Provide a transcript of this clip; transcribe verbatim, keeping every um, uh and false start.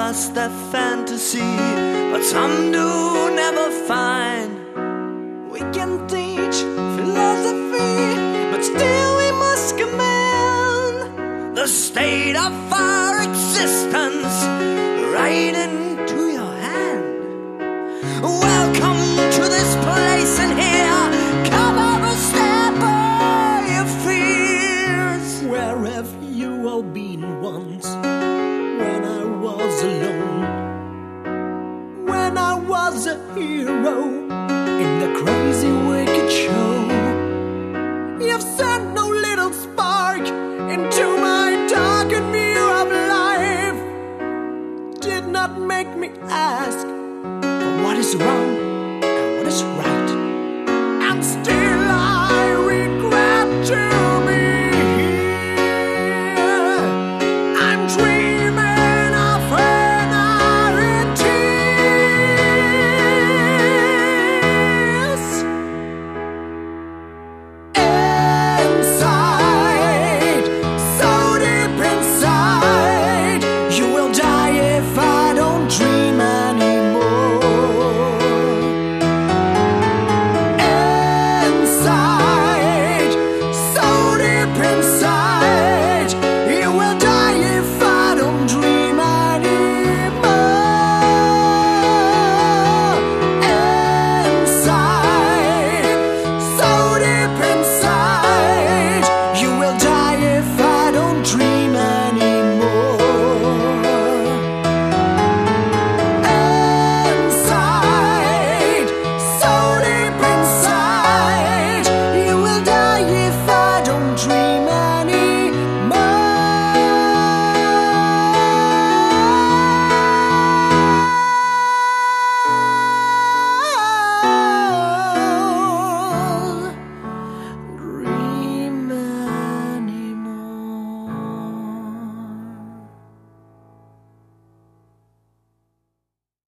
lost their fantasy, but some do never find. We can teach philosophy, but still we must command the state of our existence right into your hand. Welcome to this place, and here come over, step by your fears. Where have you all been once, when I was alone, when I was a hero in the crazy wicked show? You've sent no little spark into my darkened view of life. Did not make me ask for what is wrong